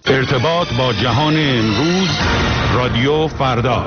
ارتباط با جهان امروز، رادیو فردا.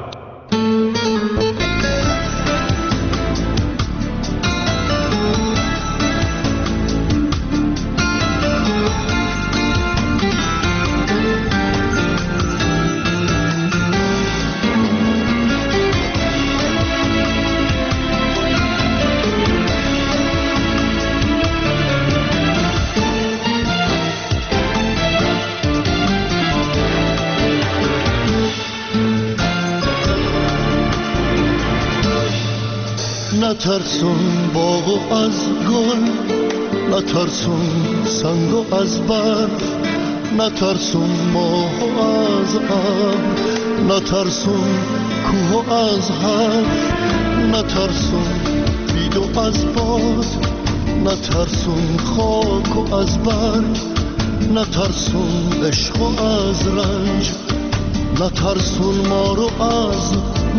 نترسون باغ از گل، نترسون سنگ از برف، نترسون ماه از ابر، نترسون کوه از حرف، نترسون بید از باد، نترسون خاک از برگ، نترسون عشق از رنج، نترسون ما رو از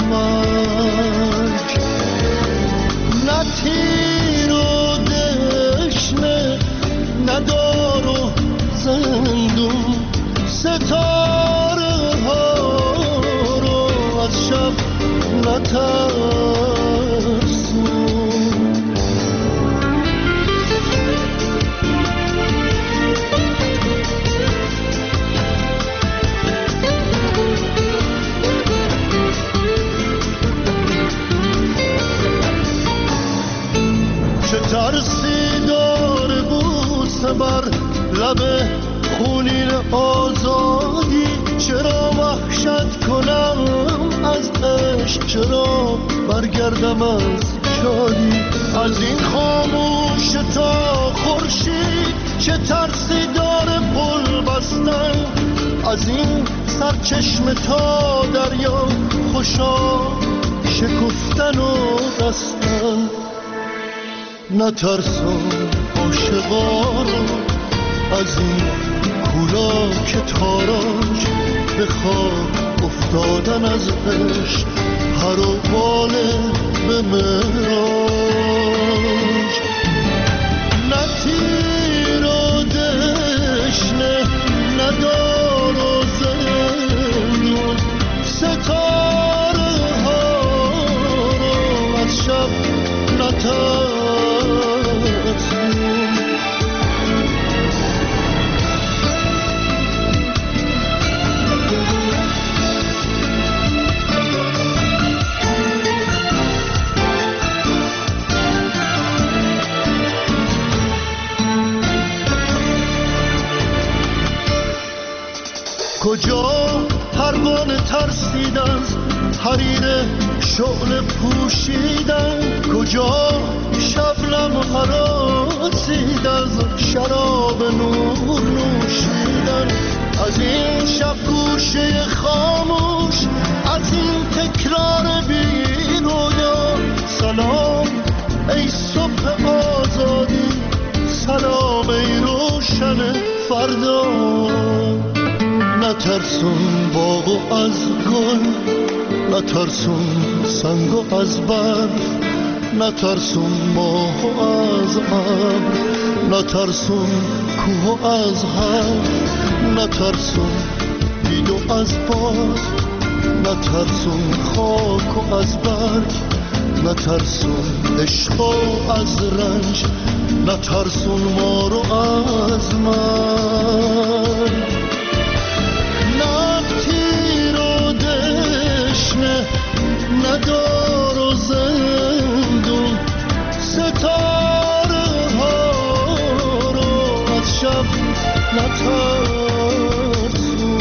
مرگ. نه تیر و دشنه، نه دار و زندون، ستاره ها رو از شب نترسون. ترسی داره بوسه بر لب خونین آزادی، چرا وحشت کنم از عشق، چرا برگردم از شادی، از این خاموش تا خورشید چه ترسی داره پل بستن، از این سرچشمه تا دریا خوشا شکفتن و رستن. نترسون عاشقا رو از این کولا که تاراج، به خواب افتادن از عشق هر و باله به معراج. نه تیر و دشنه، نه دار و زندون، ستاره ها رو از شب نترسون. کجا پروانه ترسید از حریر شعله پوشیدن، کجا شبنم هراسید از شراب نور نوشیدن، از این شب گوشه خاموش، از این تکرار بی رویا. سلام ای صبح آزادی، سلام ای روشن فردا. نترسون باغ از گل، نترسون سنگ از برف، نترسون ماه از ابر، نترسون کوه از حرف، نترسون بید از باد، نترسون خاک از برگ، نترسون عشق از رنج، نترسون ما رو از مرگ. نه تیر و دشنه، نه دار و زندون، ستاره ها رو از شب نترسون.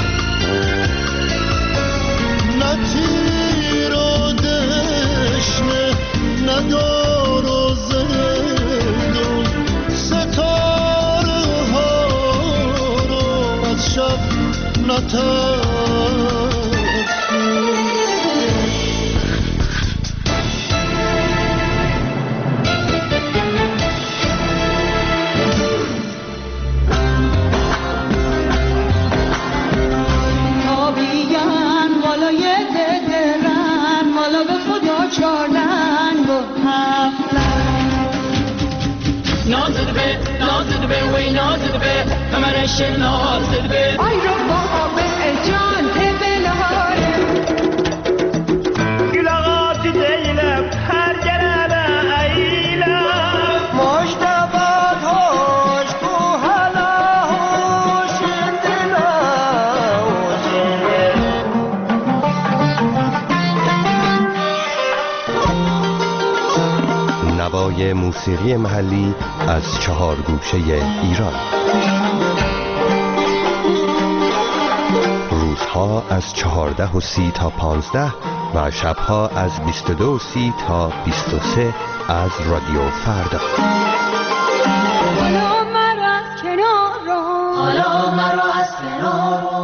نه تیر و دشنه، نه دار و زندون، ستاره ها رو از شب نترسون. نازده به وی نازده به کمر شناس دل آی رو بابا به جان تبلاره گلاغات دیلم هر گرانه ایلم مشتبات هاش کو حالا هوش نوای موسیقی محلی از 4 گوشه ایران. روزها از 14:30 تا 15 و شبها از 22:30 تا 23 از رادیو فردا. حالا مرا از کنار رو حالا مرا از کنار رو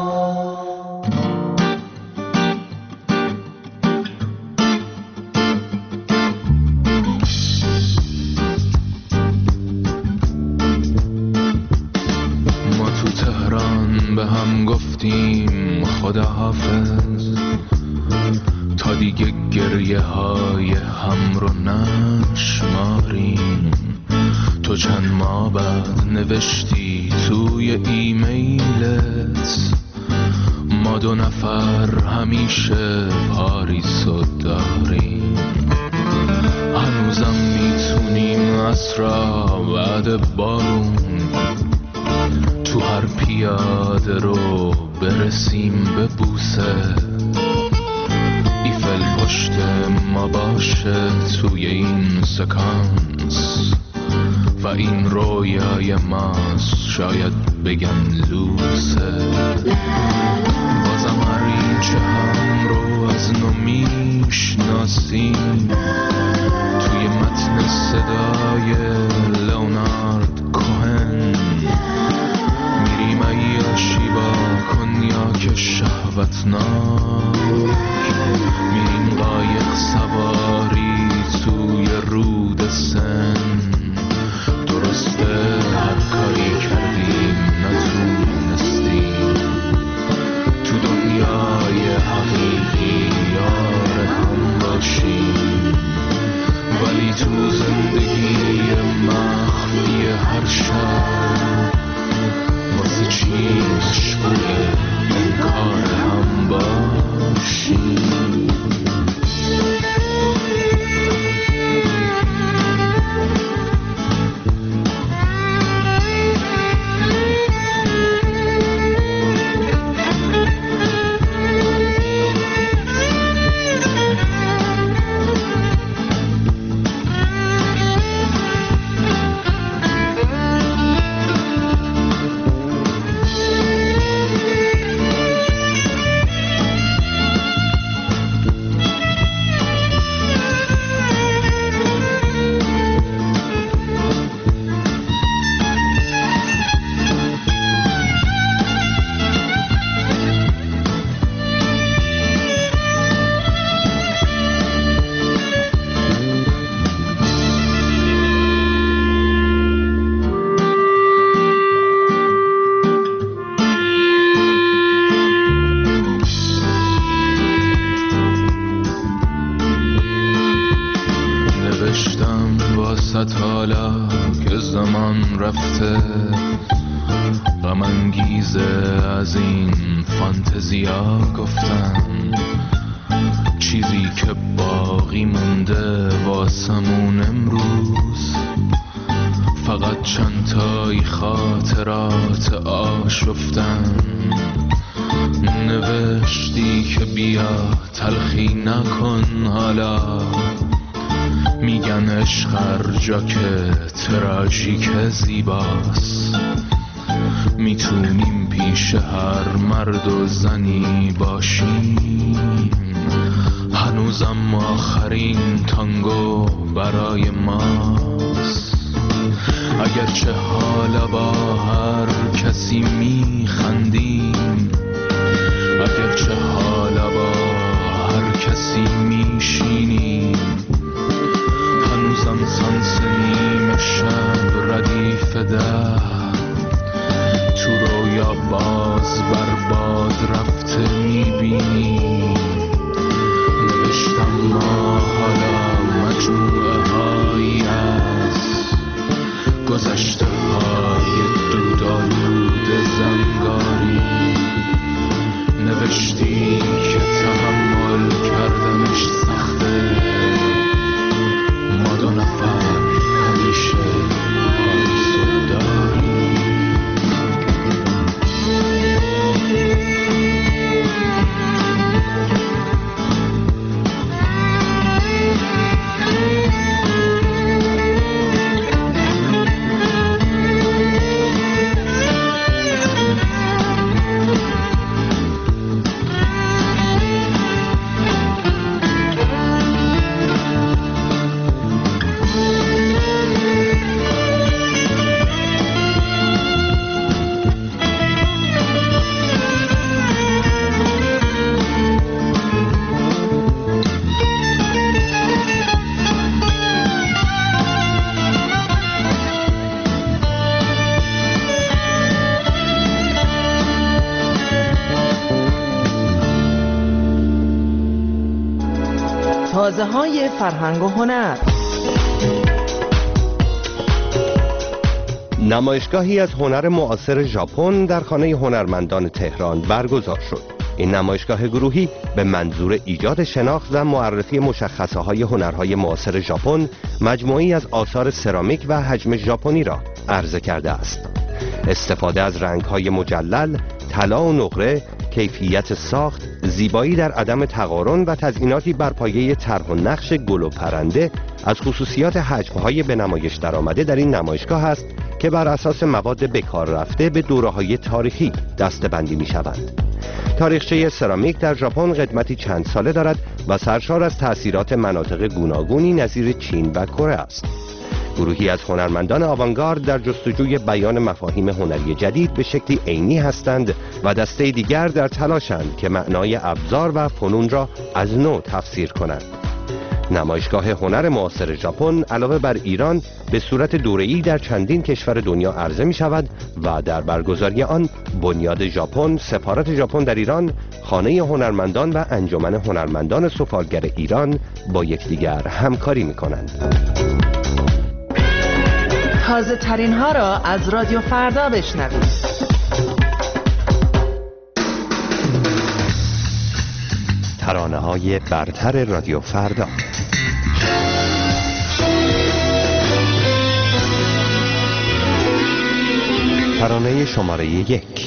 به هم گفتیم خداحافظ تا دیگه گریه های هم رو نشماریم. تو چند ماه بعد نوشتی توی ایمیلت ما 2 نفر همیشه پاریسو داریم. هنوزم میتونیم عصرا بعد بارون تو هر پیاده رو برسیم به بوسه. ایفل پشت ما باشه توی این سکانس و این رویای ماست، شاید بگن لوسه. بازم هریچه هم رو از نو میشناسیم توی متن صدای لئونارد کوهن. میریم عیاشی با کنیاک شهوتناک، میریم قایق سواری توی رود سن. درسته هر کاری کردیم نتونستیم تو دنیای حقیقی یار هم باشیم، ولی تو زندگی مخفی هر شب واسه چی مشغول انکار هم باشیم. حالا که زمان رفته غم انگیزه از این فانتزیا گفتم. چیزی که باقی مونده واسمون امروز فقط چند تایی خاطرات آشفتن. نوشتی که بیا تلخی نکن، حالا میگن عشق هر جا که تراژیک زیباست. میتونیم پیش هر مرد و زنی باشیم، هنوزم آخرین تانگو برای ماست. اگرچه حالا با هر کسی میخندیم، اگرچه حالا با هر کسی میشینیم، هنوزم سانس نیمه شب ردیف ده تو رویا باز برباد رفته میبینیم. نوشتم ما حالا مجموعه هایی از گذشته های دودالود آوازه‌های فرهنگ و هنر. نمایشگاهی از هنر معاصر ژاپن در خانه هنرمندان تهران برگزار شد. این نمایشگاه گروهی به منظور ایجاد شناخت و معرفی مشخصه‌های هنرهای معاصر ژاپن مجموعه‌ای از آثار سرامیک و حجم ژاپنی را عرضه کرده است. استفاده از رنگ‌های مجلل، طلا و نقره، کیفیت ساخت، زیبایی در عدم تقارن و تزئیناتی بر پایه طرح و نقش گل و پرنده از خصوصیات حجم‌های به نمایش درآمده در این نمایشگاه است که بر اساس مواد بکار رفته به دوره‌های تاریخی دسته‌بندی می‌شوند. تاریخچه سرامیک در ژاپن قدمتی چند ساله دارد و سرشار از تأثیرات مناطق گوناگونی نظیر چین و کره است. گروهی از هنرمندان آوانگارد در جستجوی بیان مفاهیم هنری جدید به شکلی عینی هستند و دسته دیگر در تلاشند که معنای ابزار و فنون را از نو تفسیر کنند. نمایشگاه هنر معاصر ژاپن علاوه بر ایران به صورت دوره‌ای در چندین کشور دنیا عرضه می شود و در برگزاری آن بنیاد ژاپن، سفارت ژاپن در ایران، خانه هنرمندان و انجمن هنرمندان سفالگر ایران با یکدیگر همکاری می کنند. تازه ترین ها را از رادیو فردا بشنوید. ترانه‌های برتر رادیو فردا. ترانه شماره 1.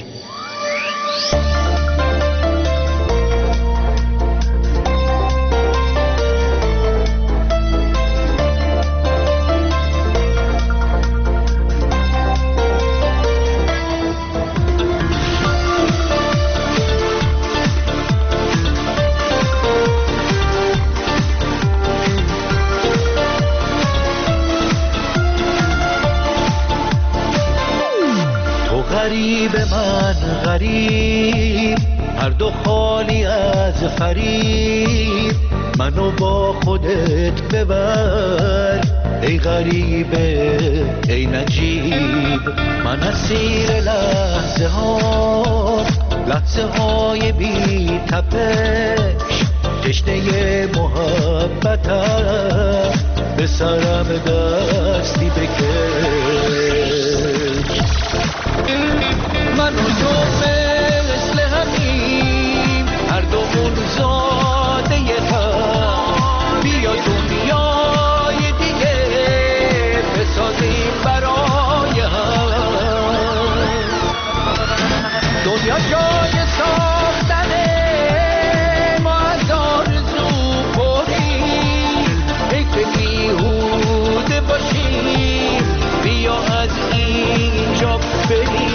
غریب من غریب، هر دو خالی از فریب، منو با خودت ببر ای غریبه ای نجیب. من اسیر لحظه های بی تپش، تشنه محبتم به سرم دستی بکش. من و تو مثل همیم، هر دومون زاده هم، بیا دنیای دیگه بسازیم برای هم. دنیا جای ساختنه، ما از آرزو پریم، حیف بیهوده باشیم، بیا از اینجا بریم.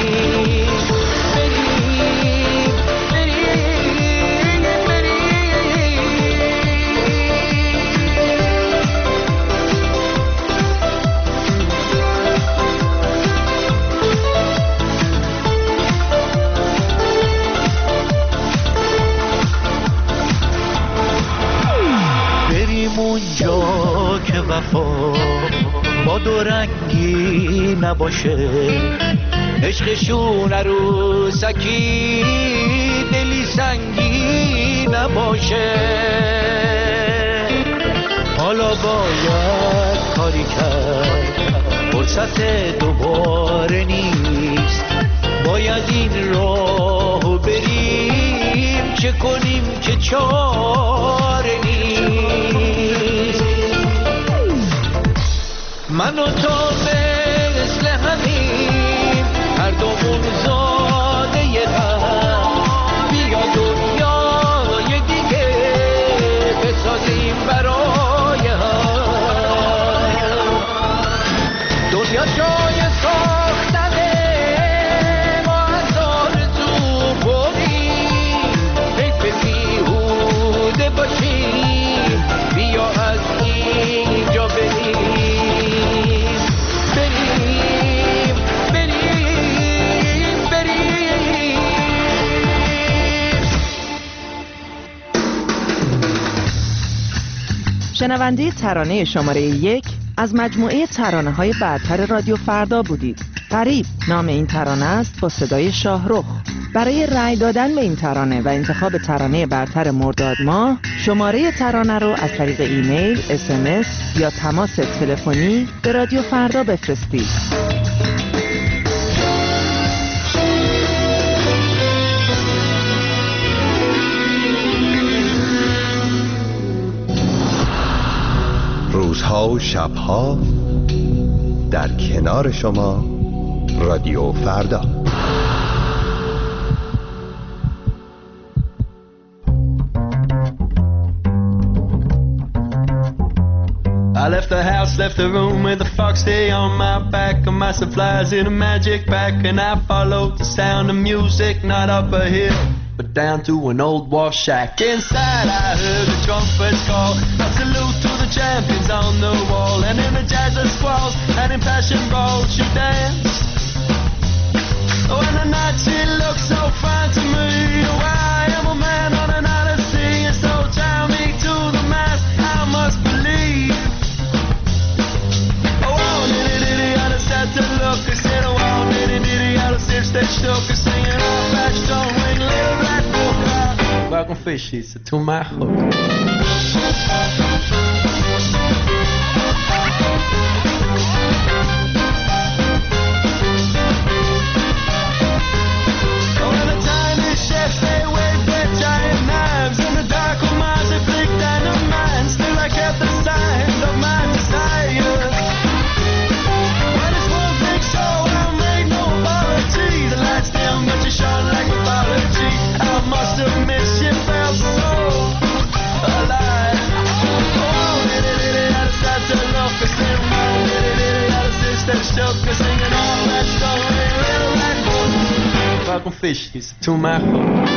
اونجا که وفا با دو رنگی نباشه، عشقشون عروسکی دلی سنگی نباشه. حالا باید کاری کرد، فرصت دوباره نیست، باید این راهو بریم، چه کنیم که چاره نیست. من و تو مثل همین، هر دومون زاده هم، بیا دنیای دیگه بسازیم برای هم. دنیا جای ساختنه، ما از آرزو بریم، حیف بیهوده باشیم، بیا از اینجا بریم. شنونده ترانه شماره 1 از مجموعه ترانه‌های برتر رادیو فردا بودید. غریب نام این ترانه است با صدای شاهرخ. برای رأی دادن به این ترانه و انتخاب ترانه برتر مرداد ماه، شماره ترانه رو از طریق ایمیل، SMS یا تماس تلفنی به رادیو فردا بفرستید. روزها و شبها در کنار شما رادیو فردا. I left the house, left the room with a fox day on my back and my supplies in a magic bag, and I followed the sound of music, not up a hill but down to an old war shack. Inside I heard the trumpets call, a salute to the champions on the wall, and in the jazz and squalls and in passion brawls she danced. Oh, and the night she looked so fine to me. Oh, I am a man on an odyssey, and so tie me to the mast, I must believe. Oh, diddy, I just had to look, I said, oh, diddy, I just if they shook, I singing all back, don't ring, little black book. Welcome fishies to my hook. Welcome fishies to my hook.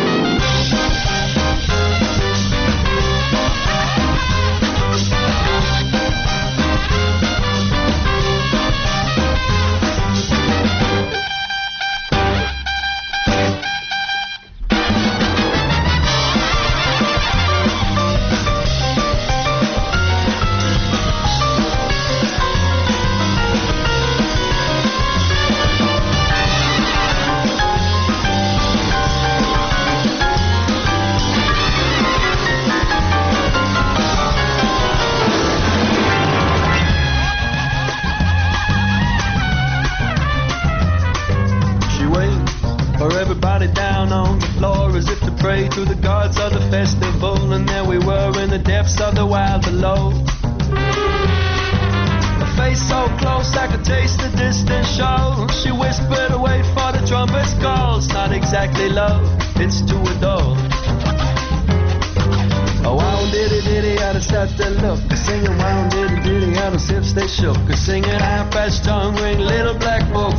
To the gods of the festival, and there we were in the depths of the wild below. A face so close I could taste the distant show. She whispered away for the trumpet's call. It's not exactly love, it's to adore. Oh, wow, diddy, I just had to look, singing wow, diddy, how the hips they shook, singing high-pitched tongue ring, little black book.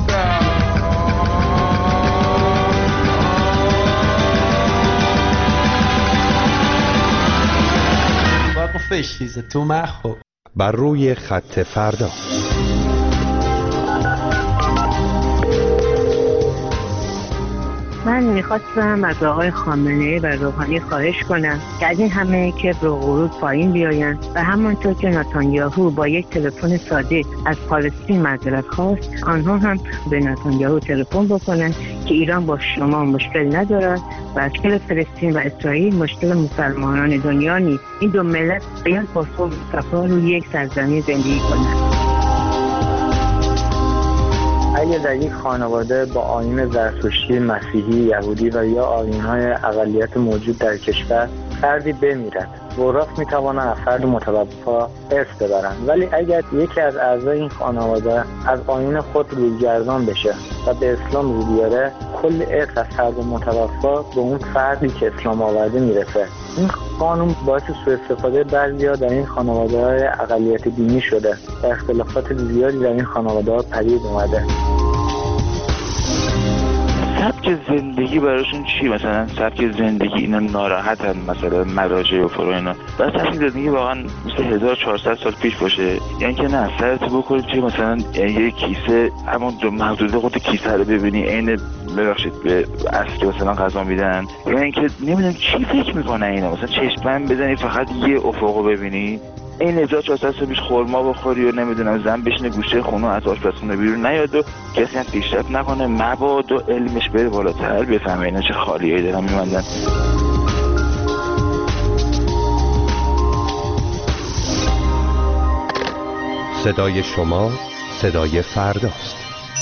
بر روی خط فردا. من میخواستم از آقای خامنه‌ای و روحانی خواهش کنم که از این همه کبر و غرور پایین بیاین و همانطور که نتانیاهو با یک تلفن ساده از پالستین معذرت خواست، آنها هم به نتانیاهو تلفن بکنن که ایران با شما مشکل ندارد و مشکل فلسطین و اسرائیل مشکل مسلمانان دنیا نیست. این دو ملت باید با صلح و صفا روی یک سرزمین زندگی کنند. اگر در یک خانواده با آیین زرتشتی، مسیحی، یهودی و یا آیین‌های اقلیت موجود در کشور فردی بمیرد، وراث می‌توانند از فرد متوفی ارث ببرند، ولی اگر یکی از اعضای این خانواده از آیین خود رویگردان بشه و به اسلام رو بیاره، کل ارث از فرد متوفی به اون فردی که اسلام آورده میرسه. این قانون باعث سوء استفاده بعضی‌ها در این خانواده‌های اقلیت دینی شده و اختلافات زیادی در این خانواده‌ها پدید اومده. سبک زندگی براشون چی؟ مثلا سبک زندگی اینا ناراحتن، مثلا مراجع و فرو اینا، بعد سبک زندگی واقعا مثل 1400 سال پیش باشه، یعنی که نه سرت بکنید چی، مثلا یه کیسه همون محدوده خود کیسه رو ببینی عین ببخشید به اصل مثلا غذا میدن، یعنی که نمیدونم چی فکر میکنن اینا، مثلا چشم بزنی فقط یه افقو ببینی. این 1400 سال پیش خرما بخوری و نمیدونم زن بشینه گوشه خونه از آشپزخونه بیرون نیاد و کسی هم پیشرفت نکنه، مبادا علمش بره بالاتر بفهمه اینا چه خالیایی دارن میمندن. صدای شما صدای فرداست.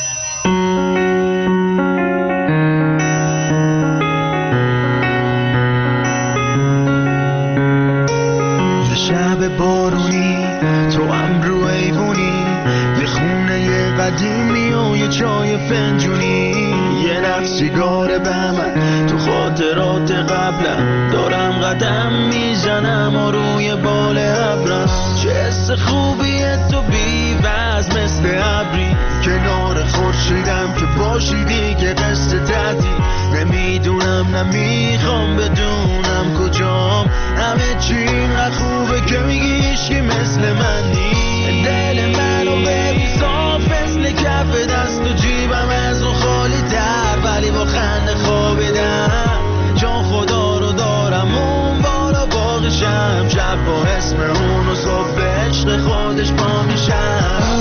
یه شب بارونی تو هم رو ایوونی، یه خونه قدیمی و یه چای فنجونی، یه نفس سیگار بهمن تو خاطرات قبلم، دارم قدم میزنم و روی بال ابرم. چه حس خوبیه تو بی‌وزن مثل ابری، کنار خورشیدم که باشی دیگه قصه تعدی. نمیدونم نمیخوام بدونم کجام، همه چی اینقدر خوبه که میگی هیچکی مثل من نیست. دل منو ببین صاف مثل کف دست و جیبم از اون خالی تر، ولی با خنده خوابیدم. جان خدا رو دارم اون بالا باقیشم، شب با اسم اون و صبح به عشق خودش پا میشم.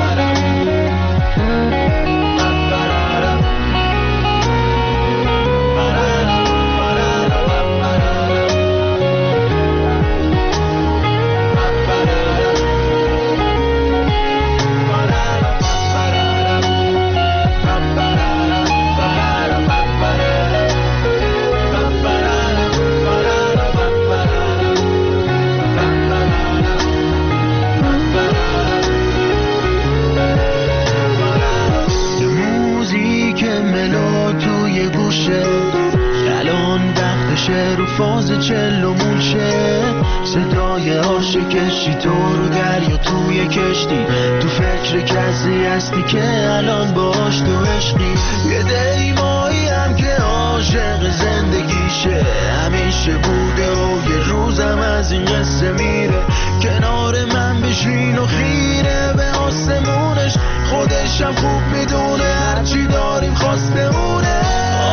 رو فاز چلمون شه، صدای عاشقشی تو رو دریا توی کشتی، تو فکر کسی هستی که الان باش تو عشقی. یه دیمایی هم که عاشق زندگیشه، همیشه بوده و یه روزم از این قصه میره. کنار من بشین و خیره به آسمونش، خودشم خوب میدونه هرچی داریم خواسته اونه.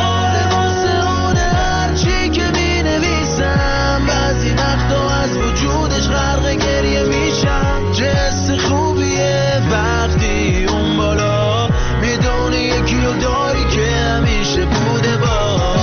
بعضی وقتا از وجودش غرق گریه میشم. چه حس خوبیه وقتی اون بالا میدونی یکی رو داری که همیشه بوده با.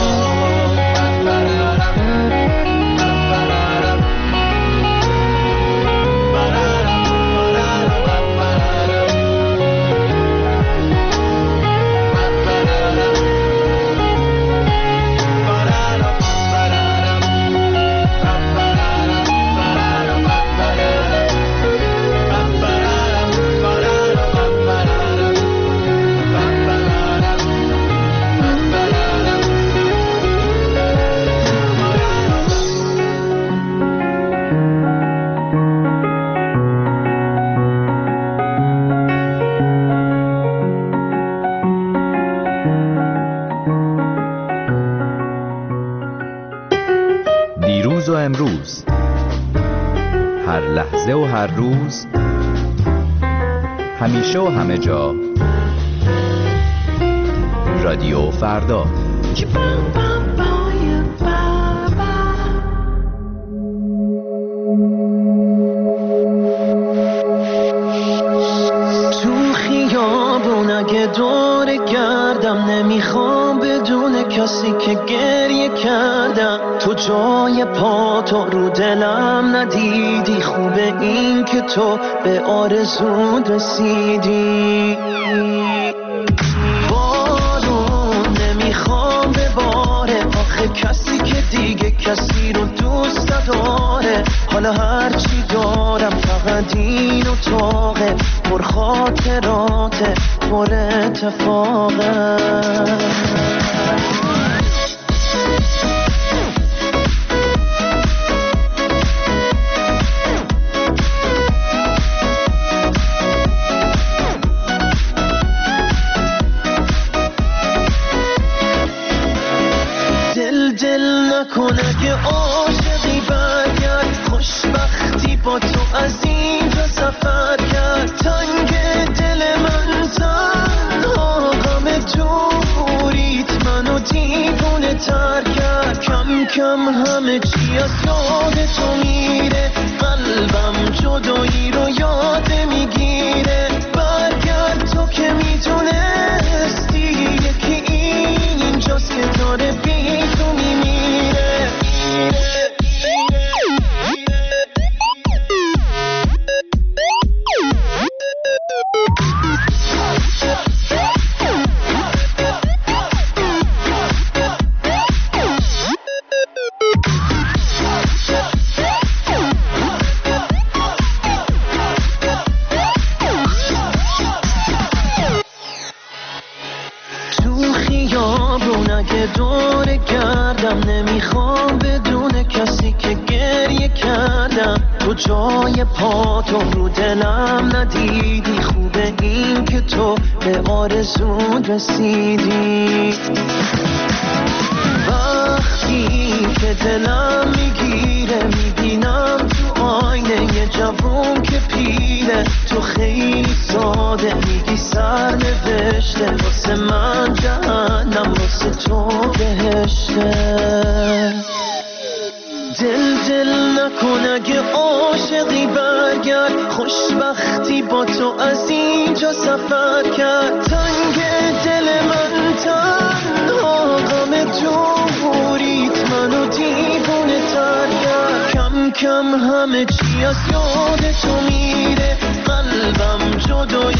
امروز، هر لحظه و هر روز، همیشه و همه جا، رادیو فردا. تو خیابون اگه دور گردم، نمیخوام بدون کسی که گریه کردم. تو جای پا تو رو دلم ندیدی، خوبه این که تو به آرزو رسیدی. بارون نمیخوام بباره، آخه کسی که دیگه کسی رو دوست نداره. حالا هرچی دارم فقط این اتاقه، پر خاطراته پر اتفاقه. دل نکنه که عاشقی برگرد، خوشبختی با تو از اینجا سفر کرد. تنگ دل من تنها غم دوریت منو دیوونه تر کرد. کم کم همه چی از یاد تو میره، قلبم من نمیخوام بدون کسی که گریه کردم تو جای پاتو رو دلم ندیدی. خوبه این که تو به آرزون رسیدی. وقتی که دلم میگیره میبینم تو آینه یه جوون که پیره. تو خیلی ساده میگی سر نوشته واسه من جهنم واسه تو بهشته. دل نکن اگه عاشقی برگرد. خوشبختی با تو از اینجا سفر کرد. تنگ دل من تنها غم دوریت منو دیوونه تر کرد. کم کم همه چی از یاد تو میره. قلبم جدای